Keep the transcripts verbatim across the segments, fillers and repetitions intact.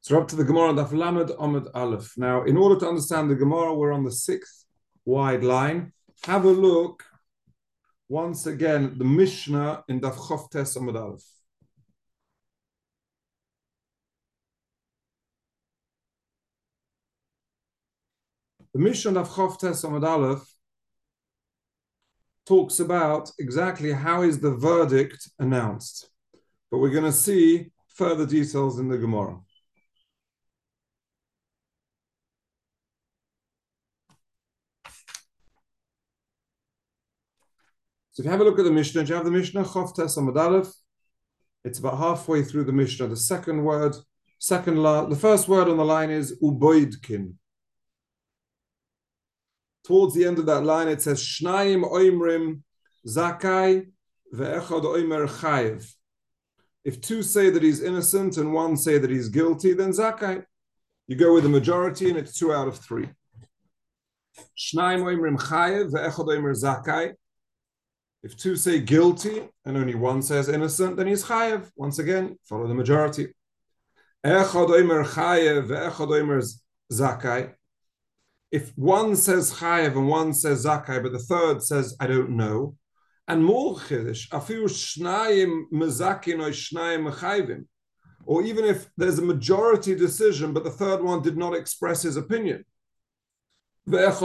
So we're up to the Gemara Daf Lamed Amud Aleph. Now, in order to understand the Gemara, we're on the sixth wide line. Have a look once again at the Mishnah in Daf Chof Tes Amud Aleph. The Mishnah Daf Chof Tes Amud Aleph talks about exactly how is the verdict announced. But we're going to see further details in the Gemara. So if you have a look at the Mishnah, you have the Mishnah, Chof Tes Amud Aleph. It's about halfway through the Mishnah. The second word, second la, the first word on the line is uboidkin. Towards the end of that line, it says Shnayim oimrim zakai ve'echad oimer chayev. If two say that he's innocent and one say that he's guilty, then zakai. You go with the majority, and it's two out of three. Shnayim oimrim chayev ve'echad oimer zakai. If two say guilty and only one says innocent, then he's chayev. Once again, follow the majority. Echad oimer chayev ve'echad oimer zakai. If one says chayev and one says zakai, but the third says I don't know, and more chiddush, afiru shnayim mezakin or shnayim mechayvim, or even if there's a majority decision, but the third one did not express his opinion, then that's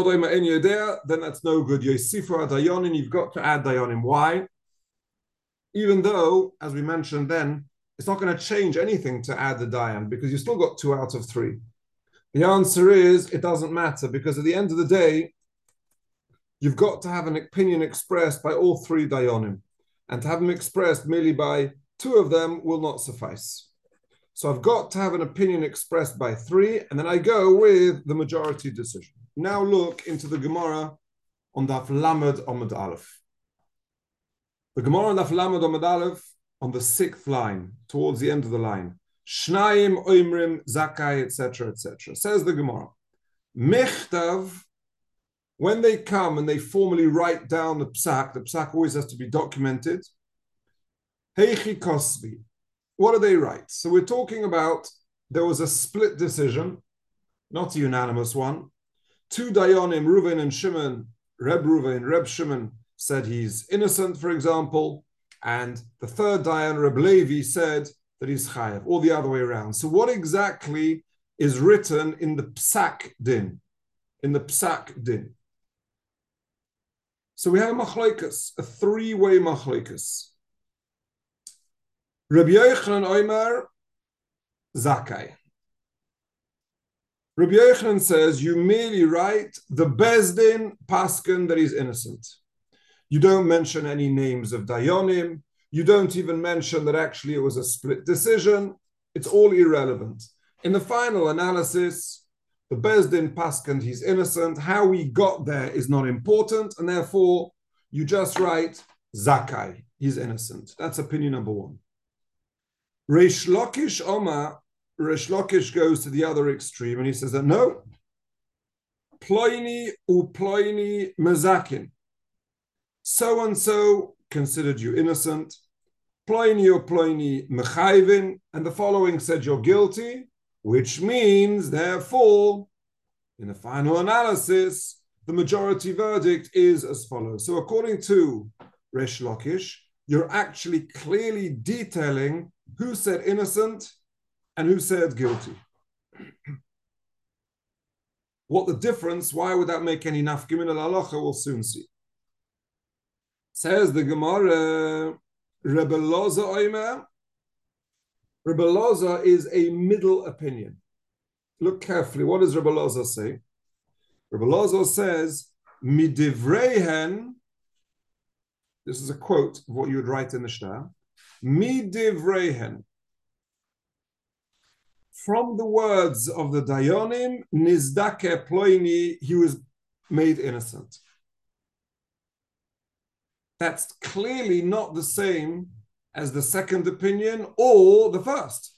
no good. Yosifu dayanim, you've got to add dayanim. Why? Even though, as we mentioned then, it's not going to change anything to add the dayan because you still got two out of three. The answer is it doesn't matter because at the end of the day, you've got to have an opinion expressed by all three dayanim, and to have them expressed merely by two of them will not suffice. So I've got to have an opinion expressed by three, and then I go with the majority decision. Now look into the Gemara on Daf Lamed Amud Aleph. The Gemara on Daf Lamed Amud Aleph on the sixth line, towards the end of the line. Shnayim oimrim zakai, et cetera, et cetera. Says the Gemara, Mechtav, when they come and they formally write down the psak, the psak always has to be documented. Heichi kosvi. What do they write? So we're talking about there was a split decision, not a unanimous one. Two dayanim, Reuven and Shimon, Reb Reuven, Reb Shimon said he's innocent, for example, and the third dayan, Reb Levi, said that he's chayev, or the other way around. So what exactly is written in the psak din? In the psak din. So we have a machlokes, a three-way machlokes. Rabbi Yochanan Omer zakai. Rabbi Yochanan says you merely write the bezdin paskin that he's innocent. You don't mention any names of dayanim. You don't even mention that actually it was a split decision. It's all irrelevant. In the final analysis, the bezdin paskin he's innocent. How we got there is not important, and therefore you just write zakai. He's innocent. That's opinion number one. Reish Lakish Omar, Reish Lakish goes to the other extreme and he says that no, ploini u ploini mezakin. So and so considered you innocent. Ploini u ploini mechayvin, and the following said you're guilty, which means, therefore, in the final analysis, the majority verdict is as follows. So according to Reish Lakish, you're actually clearly detailing who said innocent and who said guilty. What the difference, why would that make any nafkimin al-halacha, we'll soon see. Says the Gemara, Rebbe Loza Oimer. Rebbe Loza is a middle opinion. Look carefully, what does Rebbe Loza say? Rebbe Loza says, Midivrehen, this is a quote of what you would write in the Shtar, Midivrehen. From the words of the Dayanim, Nizdake Ploini, he was made innocent. That's clearly not the same as the second opinion or the first.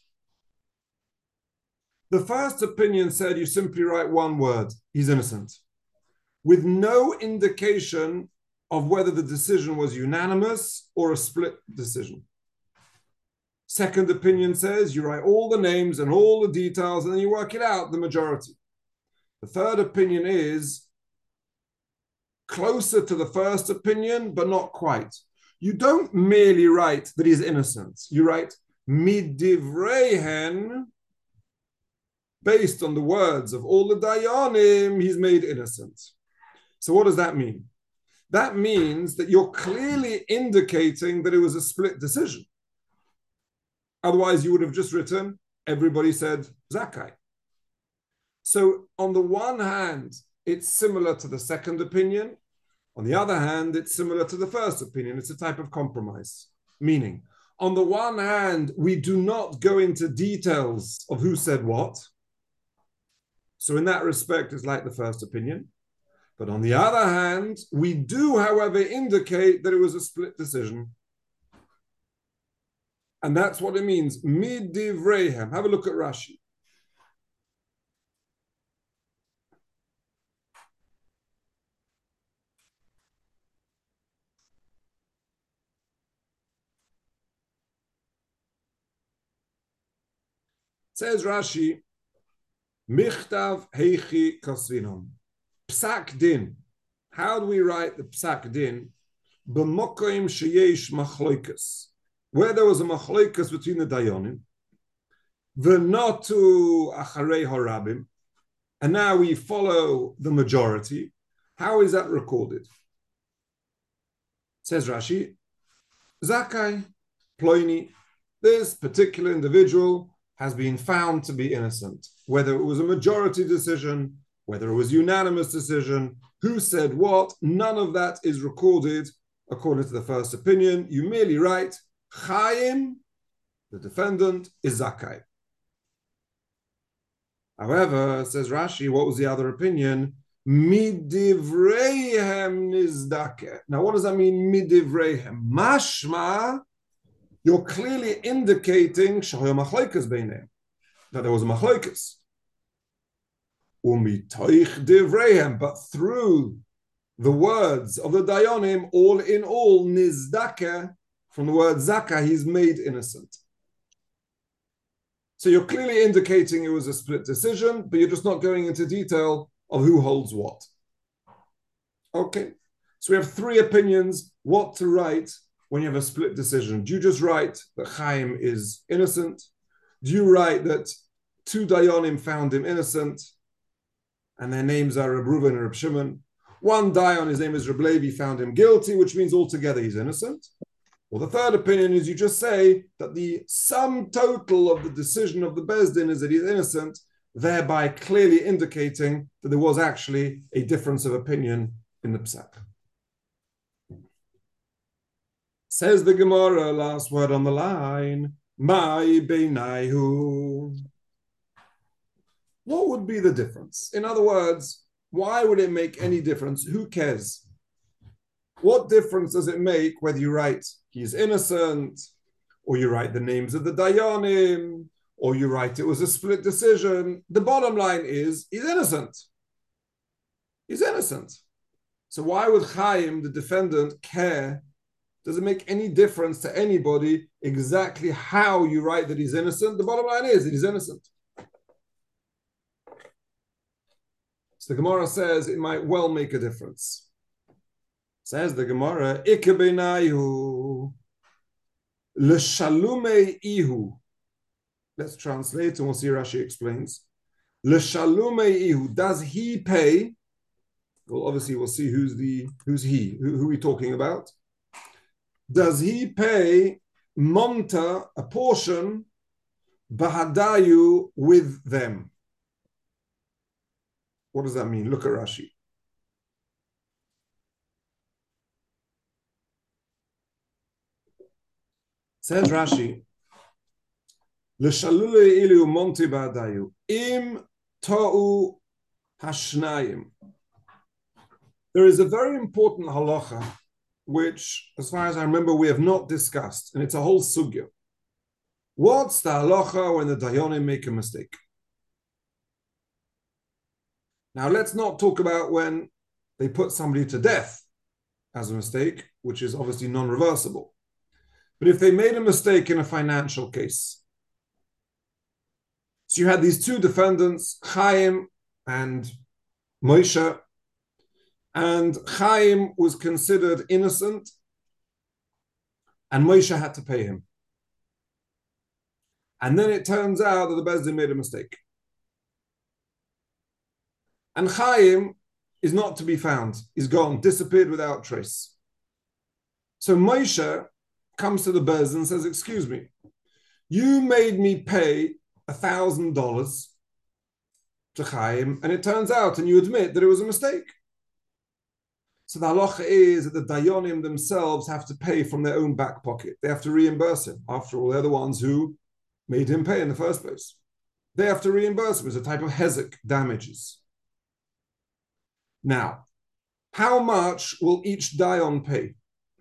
The first opinion said you simply write one word, he's innocent, with no indication of whether the decision was unanimous or a split decision. Second opinion says you write all the names and all the details and then you work it out, the majority. The third opinion is closer to the first opinion, but not quite. You don't merely write that he's innocent. You write midivrehen, based on the words of all the dayanim, he's made innocent. So what does that mean? That means that you're clearly indicating that it was a split decision. Otherwise, you would have just written, everybody said Zakkai. So on the one hand, it's similar to the second opinion. On the other hand, it's similar to the first opinion. It's a type of compromise. Meaning, on the one hand, we do not go into details of who said what. So in that respect, it's like the first opinion. But on the other hand, we do, however, indicate that it was a split decision. And that's what it means. Midivrehem. Have a look at Rashi. Says Rashi, Michtav heichi kasvinon. Psak din. How do we write the psak din? B'mokoim sheyesh machloikas. Where there was a machloikas between the dayanim. V'notu acharei harabim. And now we follow the majority. How is that recorded? Says Rashi, Zakkai, Ploini. This particular individual has been found to be innocent. Whether it was a majority decision, whether it was unanimous decision, who said what, none of that is recorded according to the first opinion. You merely write, Chaim, the defendant, is Zakkai. However, says Rashi, what was the other opinion? Midivreihem nizdake. Now, what does that mean, midivreihem? Mashma, you're clearly indicating that there was a machloikas. Umitoich divreihem, but through the words of the dayanim, all in all, nizdake, from the word zakah, he's made innocent. So you're clearly indicating it was a split decision, but you're just not going into detail of who holds what. Okay, so we have three opinions what to write when you have a split decision. Do you just write that Chaim is innocent? Do you write that two dayanim found him innocent, and their names are Reb Reuven and Reb Shimon? One dayan, his name is Reb Levi, found him guilty, which means altogether he's innocent. Well, the third opinion is you just say that the sum total of the decision of the Beis Din is that he's innocent, thereby clearly indicating that there was actually a difference of opinion in the psak. Says the Gemara, last word on the line, Mai beinaihu. What would be the difference? In other words, why would it make any difference? Who cares? What difference does it make whether you write he's innocent, or you write the names of the dayanim, or you write it was a split decision? The bottom line is he's innocent. He's innocent. So why would Chaim, the defendant, care? Does it make any difference to anybody exactly how you write that he's innocent? The bottom line is that he's innocent. So the Gemara says it might well make a difference. Says the Gemara, Ike beinayu l'shalume ihu. Let's translate and we'll see Rashi explains. L'shalume ihu. Does he pay? Well, obviously we'll see who's the who's he, who, who are we talking about? Does he pay monta, a portion, bahadayu, with them? What does that mean? Look at Rashi. Says Rashi, L'shalule ilu monti bahadayu, im to'u hashnayim. There is a very important halacha which, as far as I remember, we have not discussed, and it's a whole sugya. What's the halacha when the dayanim make a mistake? Now, let's not talk about when they put somebody to death as a mistake, which is obviously non-reversible. But if they made a mistake in a financial case, so you had these two defendants, Chaim and Moshe, and Chaim was considered innocent, and Moshe had to pay him. And then it turns out that the Beis Din made a mistake. And Chaim is not to be found. He's gone, disappeared without trace. So Moshe comes to the Beis Din and says, excuse me, you made me pay a thousand dollars to Chaim, and it turns out, and you admit that it was a mistake. So the halacha is that the dayanim themselves have to pay from their own back pocket. They have to reimburse him. After all, they're the ones who made him pay in the first place. They have to reimburse him as a type of hezek, damages. Now, how much will each dayan pay?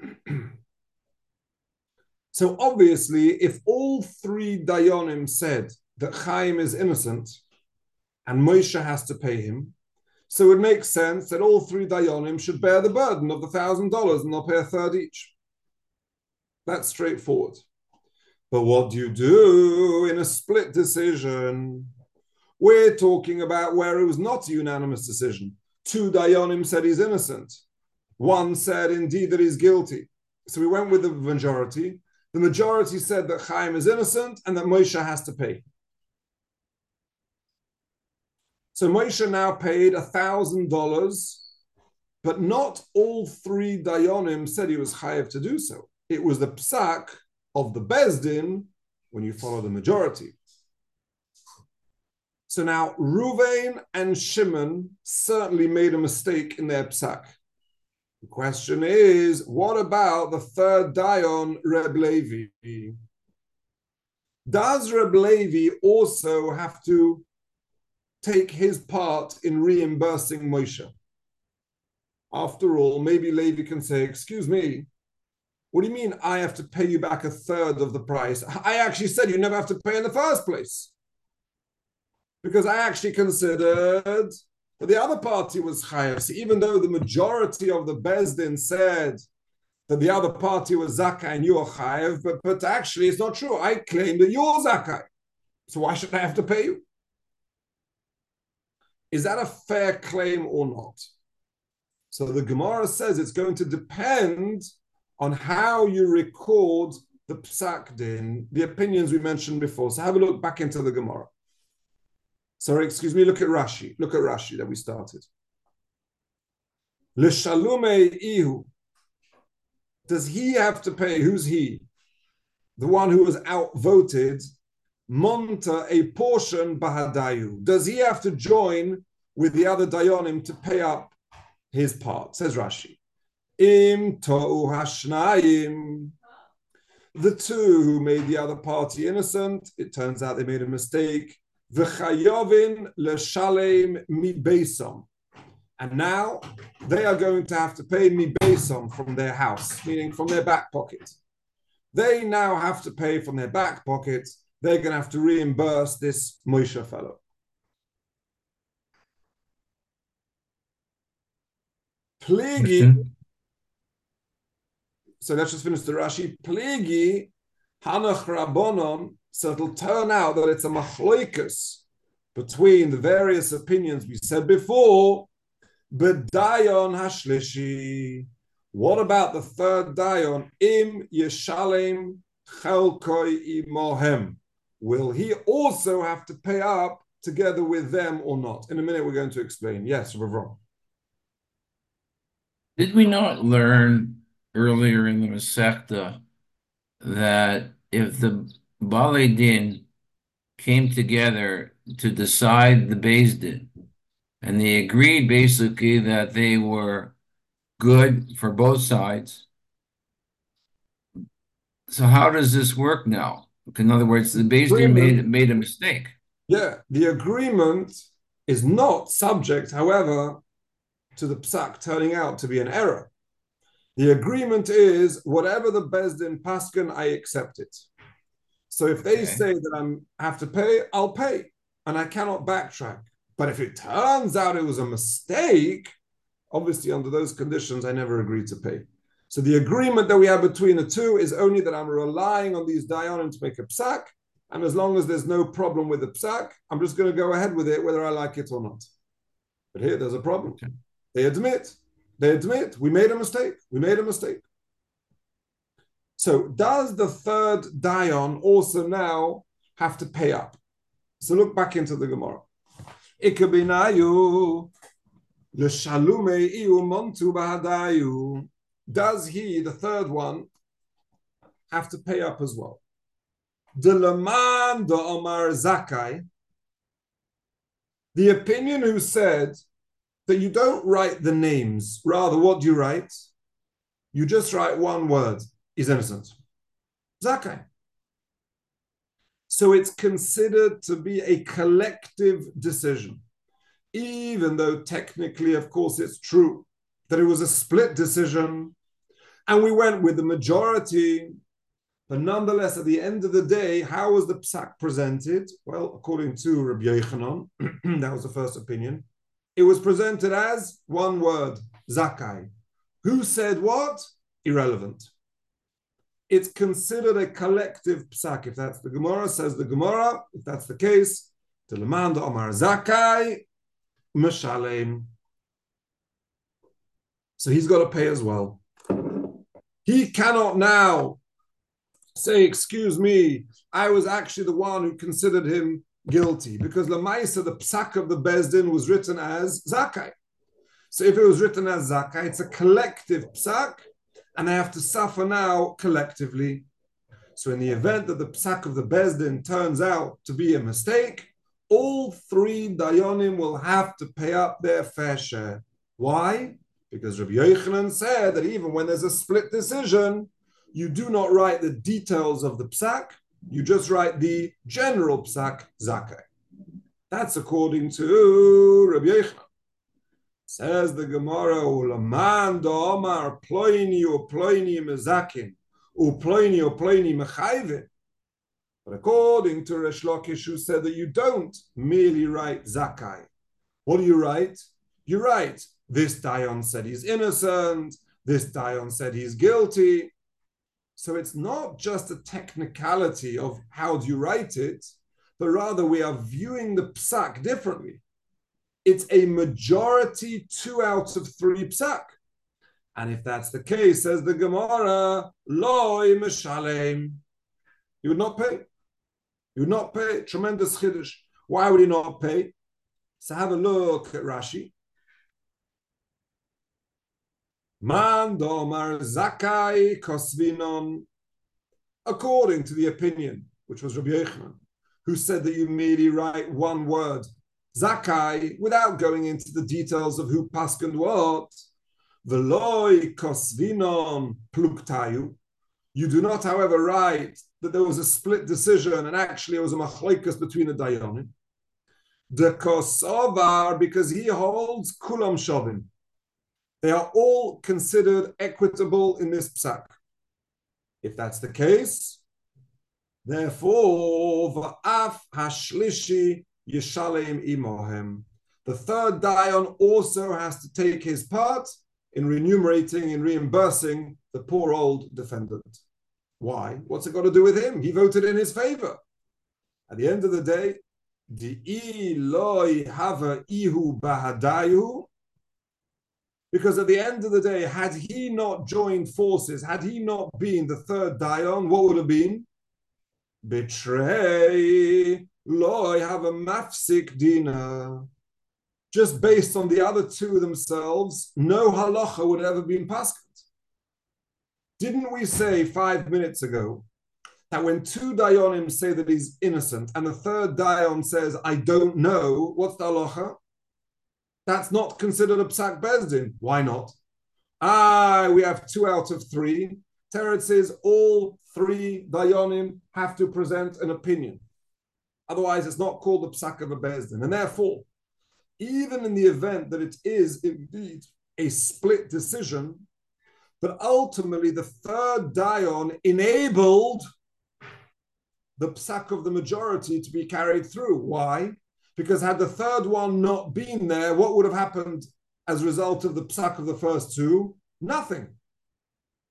So obviously, if all three dayanim said that Chaim is innocent and Moshe has to pay him, so it makes sense that all three dayanim should bear the burden of the thousand dollars and they'll pay a third each. That's straightforward. But what do you do in a split decision? We're talking about where it was not a unanimous decision. Two dayanim said he's innocent. One said indeed that he's guilty. So we went with the majority. The majority said that Chaim is innocent and that Moshe has to pay. So Moshe now paid a thousand dollars, but not all three dayanim said he was chayav to do so. It was the psak of the Beis Din when you follow the majority. So now Ruvain and Shimon certainly made a mistake in their psak. The question is, what about the third dayan, Reb Levi? Does Reb Levi also have to take his part in reimbursing Moshe? After all, maybe Levi can say, excuse me, what do you mean I have to pay you back a third of the price? I actually said you never have to pay in the first place. Because I actually considered that the other party was chayav. So even though the majority of the Beis Din said that the other party was zakai and you're chayav, but, but actually it's not true. I claim that you're zakai. So why should I have to pay you? Is that a fair claim or not? So the Gemara says it's going to depend on how you record the psak din, the opinions we mentioned before. So have a look back into the Gemara. Sorry, excuse me, look at Rashi. Look at Rashi that we started. L'shalume ihu. Does he have to pay? Who's he? The one who was outvoted. Monta, a portion bahadayu. Does he have to join with the other dayanim to pay up his part? Says Rashi. Im to'u hashnayim. The two who made the other party innocent, it turns out they made a mistake. V'chayovin l'shalem mi beisam. And now they are going to have to pay mi beisam from their house, meaning from their back pocket. They now have to pay from their back pocket. They're going to have to reimburse this Moshe fellow. Pligi. So let's just finish the Rashi. Pligi hanach rabbonon. So it'll turn out that it's a machloikus between the various opinions we said before. B'dayon hashlishi. What about the third dayon? Im yeshalem chelkoi imohem. Will he also have to pay up together with them or not? In a minute, we're going to explain. Yes, Ravron. Did we not learn earlier in the Masechta that if the Balei Din came together to decide the Beis Din, and they agreed basically that they were good for both sides, so how does this work now? In other words, the Beis Din made, made a mistake. Yeah, the agreement is not subject, however, to the psak turning out to be an error. The agreement is whatever the Beis Din paskin, I accept it. So if they okay. say that I have to pay, I'll pay, and I cannot backtrack. But if it turns out it was a mistake, obviously under those conditions, I never agreed to pay. So the agreement that we have between the two is only that I'm relying on these dayanim to make a psak, and as long as there's no problem with the psak, I'm just going to go ahead with it whether I like it or not. But here there's a problem. Okay. They admit, they admit, we made a mistake, we made a mistake. So does the third dayan also now have to pay up? So look back into the Gemara. Ikabinayu l'shalume iu montu bahadayu. Does he, the third one, have to pay up as well? The Laman de Omar Zakai, the opinion who said that you don't write the names, rather what do you write? You just write one word, is innocent. Zakai. So it's considered to be a collective decision, even though technically, of course, it's true that it was a split decision, and we went with the majority, but nonetheless, at the end of the day, how was the psak presented? Well, according to Rabbi Yochanan, that was the first opinion, it was presented as one word, zakai. Who said what? Irrelevant. It's considered a collective psak. If that's the Gemara, says the Gemara, if that's the case, Telemanda Omar Zakai, Meshalem. So he's got to pay as well. He cannot now say, excuse me, I was actually the one who considered him guilty, because Lamaisa, the psak of the Bezdin, was written as Zakai. So if it was written as Zakai, it's a collective psak, and they have to suffer now collectively. So in the event that the psak of the Bezdin turns out to be a mistake, all three dayanim will have to pay up their fair share. Why? Because Rabbi Yochanan said that even when there's a split decision, you do not write the details of the psak, you just write the general psak, zakai. That's according to Rabbi Yochanan. Says the Gemara, Ulaman da'omar ploini u'ploini mezakin u'ploini u'ploini mechayvin. But according to Resh Lakish, who said that you don't merely write zakai. What do you write? You write, this dayan said he's innocent, this dayan said he's guilty. So it's not just a technicality of how do you write it, but rather we are viewing the psak differently. It's a majority two out of three psak. And if that's the case, says the Gemara, loy meshalem, he would not pay. He would not pay. Tremendous chiddush. Why would he not pay? So have a look at Rashi. Man domar zakai kosvinon. According to the opinion, which was Rabbi Yochanan, who said that you merely write one word, zakai, without going into the details of who paskened what, veloy kosvinon pluktayu. You do not, however, write that there was a split decision and actually it was a machlokas between the dayanim. The kosovar, because he holds kulam shovim. They are all considered equitable in this psak. If that's the case, therefore, va'af hashlishi yishalem imohem. The third dayan also has to take his part in remunerating and reimbursing the poor old defendant. Why? What's it got to do with him? He voted in his favor. At the end of the day, di loy hava ihu bahadayu. Because at the end of the day, had he not joined forces, had he not been the third dayan, what would have been? Betray loy have a mafsik dina. Just based on the other two themselves, no halacha would have ever been paskened. Didn't we say five minutes ago that when two dayanim say that he's innocent and the third dayan says, I don't know, what's the halacha? That's not considered a psak bezdin. Why not? Ah, we have two out of three. Teretz says all three dayanim have to present an opinion. Otherwise, it's not called the psak of a bezdin. And therefore, even in the event that it is indeed a split decision, but ultimately the third dayan enabled the psak of the majority to be carried through. Why? Because had the third one not been there, what would have happened as a result of the psak of the first two? Nothing.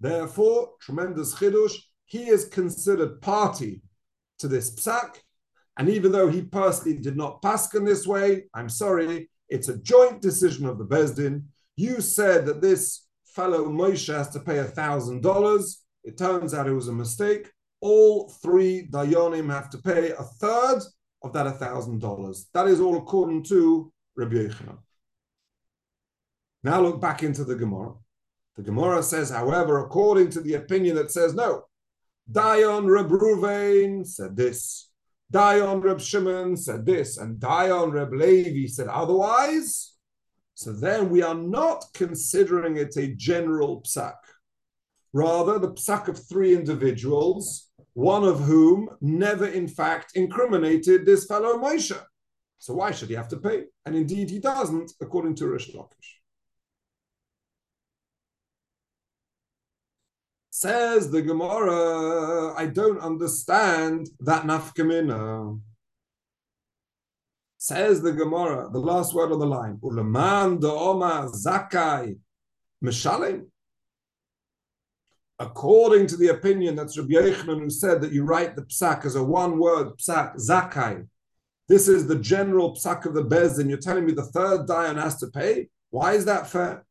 Therefore, tremendous chidush, he is considered party to this psak. And even though he personally did not paskin this way, I'm sorry, it's a joint decision of the Beis Din. You said that this fellow Moshe has to pay a thousand dollars. It turns out it was a mistake. All three dayanim have to pay a third of that a thousand dollars. That is all according to Rabbi Yochanan. Now look back into the Gemara. The Gemara says, however, according to the opinion that says no, Dayan Reb Ruvain said this, Dayan Reb Shimon said this, and Dayan Reb Levi said otherwise. So then we are not considering it a general psak. Rather, the psak of three individuals, one of whom never in fact incriminated this fellow Moshe. So why should he have to pay? And indeed he doesn't, according to Rish Lakish. Says the Gemara, I don't understand that nafkamina. Says the Gemara, the last word on the line, Ulaman da'oma zakai mishalim. According to the opinion that's Rabbi Yochanan who said that you write the psak as a one-word psak, zakai. This is the general psak of the Beis Din. You're telling me the third dayan has to pay? Why is that fair?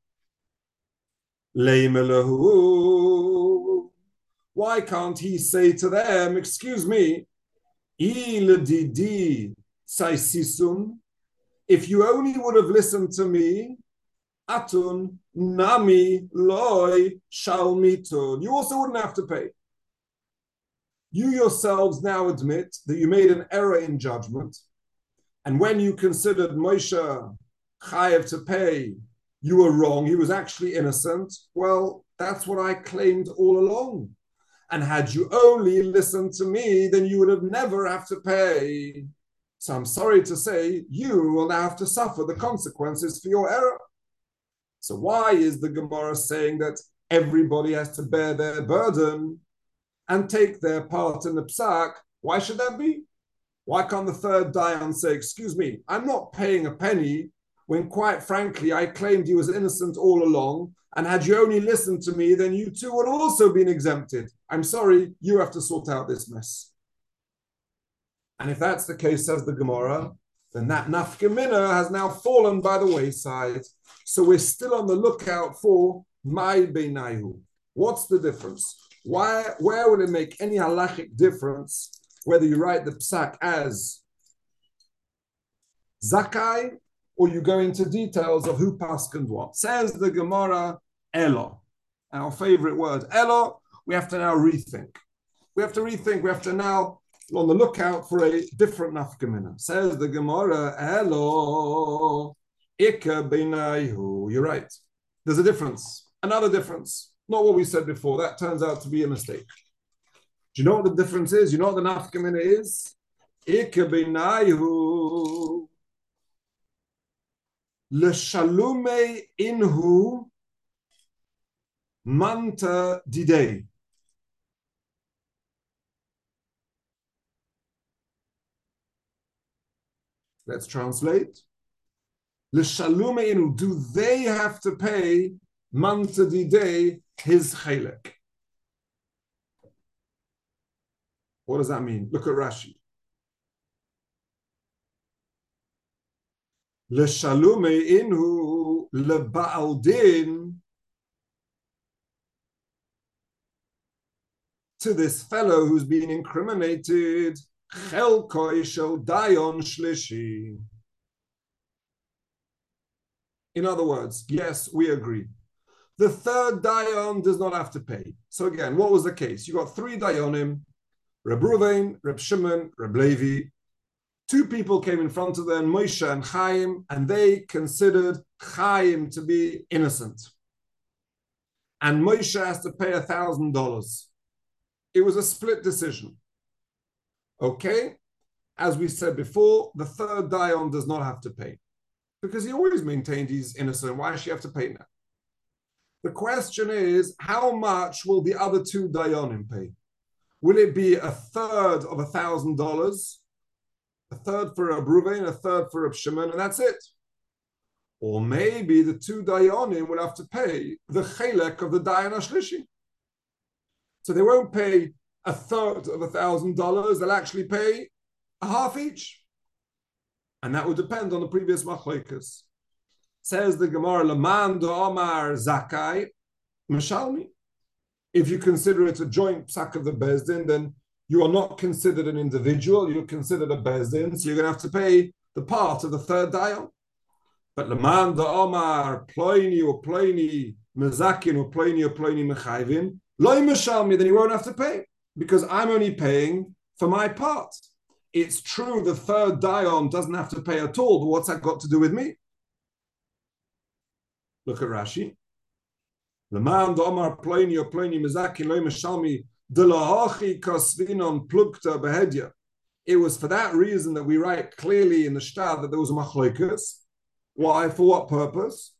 Leimelahu. Why can't he say to them, excuse me, iladidi saisisun, if you only would have listened to me, atun nami loy shalmitun, you also wouldn't have to pay. You yourselves now admit that you made an error in judgment, and when you considered Moshe chayev to pay, you were wrong, he was actually innocent. Well, that's what I claimed all along. And had you only listened to me, then you would have never have to pay. So I'm sorry to say, you will now have to suffer the consequences for your error. So why is the Gemara saying that everybody has to bear their burden and take their part in the psak? Why should that be? Why can't the third dayan say, excuse me, I'm not paying a penny, when quite frankly, I claimed he was innocent all along, and had you only listened to me, then you too would also been exempted. I'm sorry, you have to sort out this mess. And if that's the case, says the Gemara, then that nafkamina has now fallen by the wayside. So we're still on the lookout for my beinayu. What's the difference? Why, where would it make any halachic difference whether you write the psak as zakai or you go into details of who paskened what? Says the Gemara, elo. Our favorite word, elo, we have to now rethink. We have to rethink, we have to now on the lookout for a different nafkamina. Says the Gemara, elo, ika beinayu. You're right. There's a difference, another difference. Not what we said before. That turns out to be a mistake. Do you know what the difference is? You know what the nafkamina is? Ika beinayu. L'shalume inhu manta didei. Let's translate. L'shalume inhu. Do they have to pay manta didei his chelek? What does that mean? Look at Rashi. L'shalume inhu leba'al din, to this fellow who's been incriminated, chelkoi shel dayon shlishi. In other words, yes, we agree. The third dayon does not have to pay. So again, what was the case? You got three dayonim, Reb Ruvain, Reb Shimon, Reb Levi. Two people came in front of them, Moshe and Chaim, and they considered Chaim to be innocent. And Moshe has to pay a thousand dollars. It was a split decision. Okay? As we said before, the third dayan does not have to pay. Because he always maintained he's innocent. Why does she have to pay now? The question is, how much will the other two dayanim pay? Will it be a third of a thousand dollars? A third for Reb Ruvain, a third for Reb Shimon, and that's it. Or maybe the two dayanim will have to pay the chelek of the dayan hashlishi. So they won't pay a third of a thousand dollars, they'll actually pay a half each. And that would depend on the previous machlokes. Says the Gemara, Laman do Omar Zakai Meshalmi. If you consider it a joint psak of the Bezdin, then you are not considered an individual, you're considered a Bezdin, so you're going to have to pay the part of the third dayan. But Laman do Omar Ploini or Ploini Mezakin or Ploini or Ploini Mechayvin, Loi Meshalmi, then you won't have to pay, because I'm only paying for my part. It's true the third dayan doesn't have to pay at all, but what's that got to do with me? Look at Rashi. Laman do Omar Ploini or Ploini Mezakin Loi Meshalmi Delahachi Kasvinon Plugta Behedya. It was for that reason that we write clearly in the Shtar that there was a machlokes. Why? For what purpose?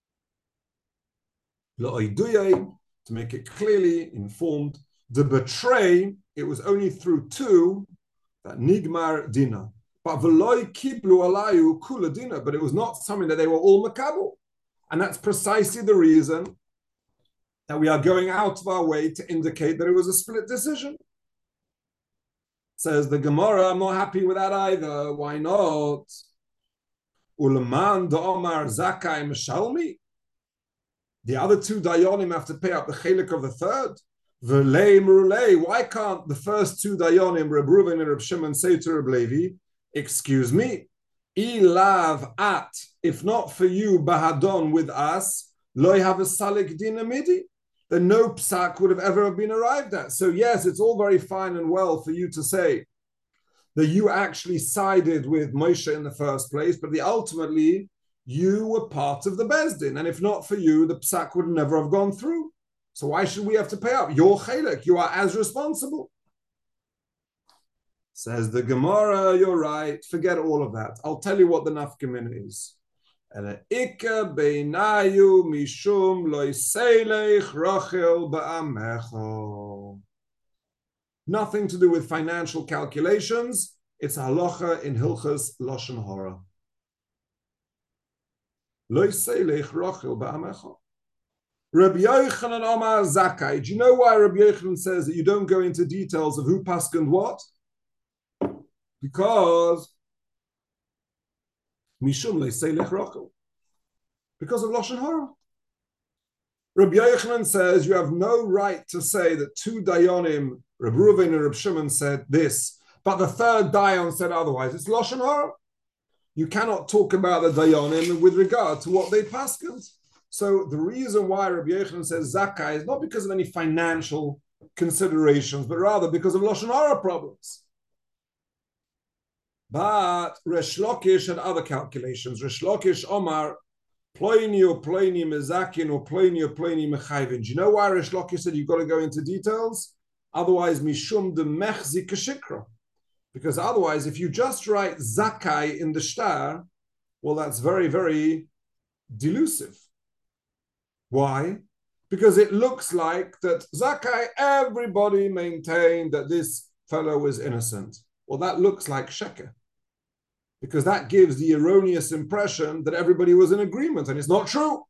To make it clearly informed. The betray, it was only through two that Nigmar Dina. But Veloy Kiblu Alayu Kula Dina, but it was not something that they were all makabel. And that's precisely the reason that we are going out of our way to indicate that it was a split decision. Says the Gemara, I'm not happy with that either. Why not? Ulaman do Omar Zakai Meshalmi. The other two dayanim have to pay up the chelik of the third. V'lei merulei. Why can't the first two dayanim, Reb Reuven and Reb Shimon, say to Reb Levi, excuse me, ilav at, if not for you, bahadon with us, loy have a salik dina midi, then no psak would have ever been arrived at. So yes, it's all very fine and well for you to say that you actually sided with Moshe in the first place, but the ultimately you were part of the Bezdin, and if not for you, the psak would never have gone through. So why should we have to pay up? You're chelek, you are as responsible. Says the Gemara, you're right, forget all of that. I'll tell you what the nafkamin is. Nothing to do with financial calculations. It's halacha in Hilchas Lashon Hara. Rabbi Yochanan Omar Zakai. Do you know why Rabbi Yochanan says that you don't go into details of who paskened what? Because Mishum le'seilech Rachel. Because of Lashon Hara. Rabbi Yochanan says you have no right to say that two dayanim, Reb Reuven and Reb Shimon, said this, but the third dayan said otherwise. It's Lashon Hara. You cannot talk about the dayanim with regard to what they paskened. So the reason why Rabbi Yochanan says Zakai is not because of any financial considerations, but rather because of Lashon Hara problems. But Resh Lakish had other calculations. Resh Lakish Omar, Ploini or Ploini Mezakin or Ploini or Ploini Mechayvin. Do you know why Resh Lakish said you've got to go into details? Otherwise, Mishum de Mechzi Kashikra. Because otherwise, if you just write Zakai in the shtar, well, that's very, very delusive. Why? Because it looks like that Zakai, everybody maintained that this fellow was innocent. Well, that looks like sheker. Because that gives the erroneous impression that everybody was in agreement, and it's not true.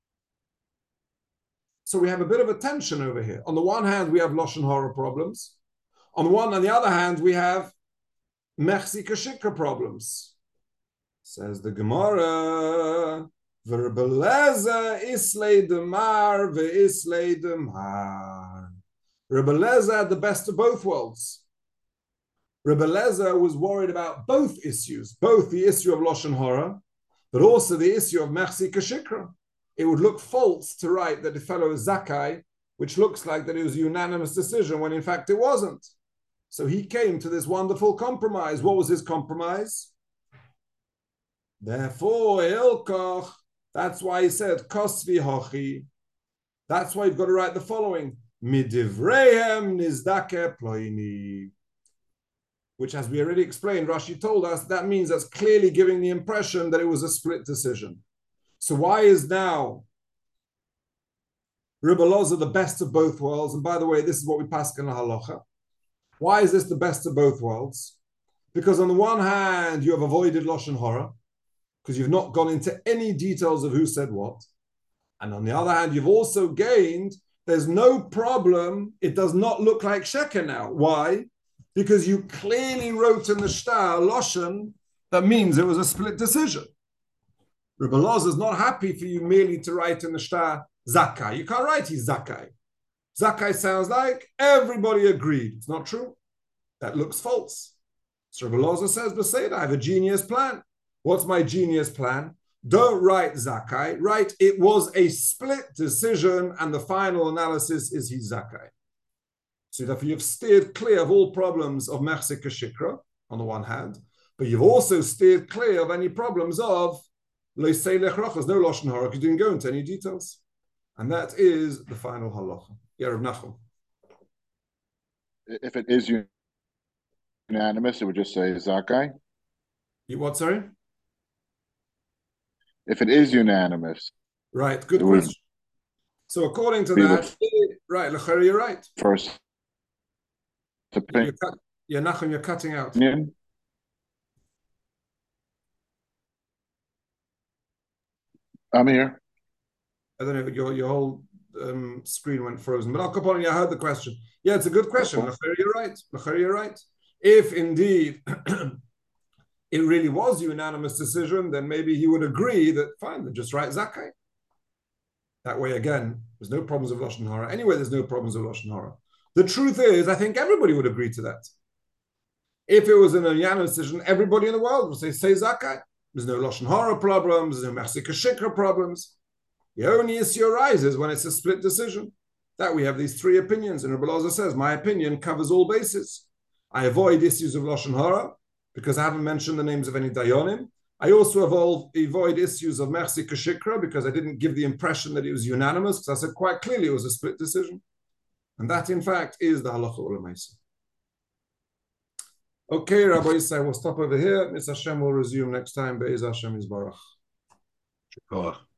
So we have a bit of a tension over here. On the one hand, we have Lashon Hara problems. On the one, on the other hand, we have Mechzi Kashikra problems. Says the Gemara, V'Rebeleza islay demar ve'islay demar. Rebeleza had the best of both worlds. Rebbe Lezer was worried about both issues, both the issue of Lashon Hara, but also the issue of Mechzi Kashikra. It would look false to write that the fellow is Zakai, which looks like that it was a unanimous decision when in fact it wasn't. So he came to this wonderful compromise. What was his compromise? Therefore, Ilkoch, that's why he said, Kosvi Hochi. That's why you've got to write the following, Midivrehem Nizdake Ploini. Which, as we already explained, Rashi told us, that means that's clearly giving the impression that it was a split decision. So why is now Rebbe Loza the best of both worlds? And by the way, this is what we pass in the halacha. Why is this the best of both worlds? Because on the one hand, you have avoided Lashon Hara, because you've not gone into any details of who said what. And on the other hand, you've also gained there's no problem. It does not look like sheker now. Why? Because you clearly wrote in the shtar loshen that means it was a split decision. Rebbe Elazar is not happy for you merely to write in the shtar zakai. You can't write he's zakai. Zakai sounds like everybody agreed. It's not true. That looks false. So Rebbe Elazar says, Beseda, I have a genius plan. What's my genius plan? Don't write zakai. Write it was a split decision and the final analysis is he's zakai. So therefore you've steered clear of all problems of mechsek shikra on the one hand, but you've also steered clear of any problems of leisei lechrochas, no lashon hara, because you didn't go into any details. And that is the final halacha. Yeah, Rav Nachum. If it is unanimous, it would just say zakai. You what, sorry? If it is unanimous. Right, good question. So according to that, right, Lechari, you're right. First You're, cut, you're, Nachum, you're cutting out. Yeah. I'm here. I don't know, your, your whole um, screen went frozen. But Al Capone, I heard the question. Yeah, it's a good question. Lechari, you're right. Lechari, you're right. If indeed it really was a unanimous decision, then maybe he would agree that, fine, then just write zakai. That way, again, there's no problems of lashon hara. Anyway, there's no problems of lashon hara. The truth is, I think everybody would agree to that. If it was an unanimous decision, everybody in the world would say, say zakai. There's no lashon hara problems, there's no mechsek shikra problems. The only issue arises when it's a split decision. That we have these three opinions. And Rebbe Elazar says, my opinion covers all bases. I avoid issues of lashon hara because I haven't mentioned the names of any dayanim. I also avoid, avoid issues of mechsek shikra because I didn't give the impression that it was unanimous, because I said quite clearly it was a split decision. And that, in fact, is the halacha ulamaisa. Okay, Rabbi Yisai, we'll stop over here. Miz Hashem will resume next time. Be'ez Hashem Yisbarach.